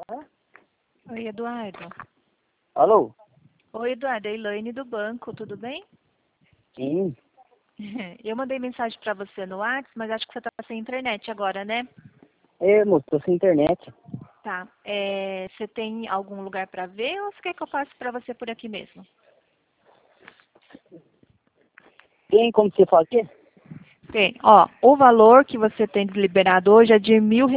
Oi, Eduardo. Alô? Oi, Eduardo. É a Elaine do banco, tudo bem? Sim. Eu mandei mensagem para você no WhatsApp, mas acho que você está sem internet agora, né? Moço, tô sem internet. Tá. Você tem algum lugar para ver ou você quer que eu passe para você por aqui mesmo? Tem como você falar aqui? Tem. Ó, o valor que você tem liberado hoje é de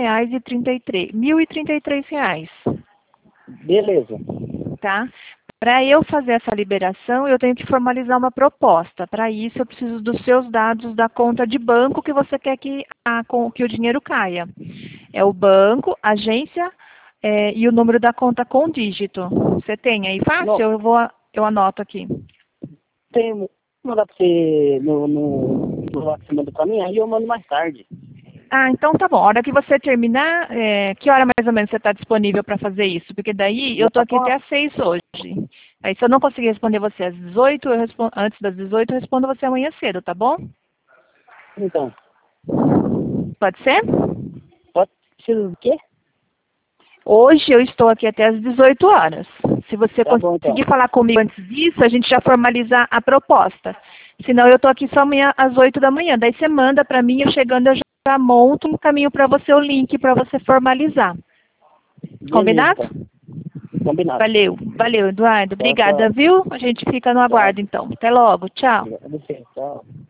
R$ 1.033, Beleza. tá? Para eu fazer essa liberação, eu tenho que formalizar uma proposta. Para isso, eu preciso dos seus dados da conta de banco que você quer que o dinheiro caia. É o banco, agência e o número da conta com dígito. Você tem aí fácil? Não, Eu anoto aqui. tem. Mandar pra você no WhatsApp, você manda pra mim, aí eu mando mais tarde. Ah, então tá bom. A hora que você terminar, que hora mais ou menos você está disponível para fazer isso? Porque daí eu tô Lá aqui até pra... às 6 hoje. Aí se eu não conseguir responder você às 18, antes das 18, eu respondo você amanhã cedo, tá bom? Então, Pode ser? pode ser o quê? Hoje eu estou aqui até às 18 horas. Se você Tá bom, então. conseguir falar comigo antes disso, a gente já formaliza a proposta. Senão eu estou aqui só amanhã às 8 da manhã. Daí você manda para mim, eu chegando eu já monto um caminho para você, o link para você formalizar. Beleza, Combinado? então. Combinado. Valeu, Eduardo. Tchau, Obrigada, tchau. viu? A gente fica no Tchau. aguardo então. Até logo, tchau. Obrigado a você. Tchau.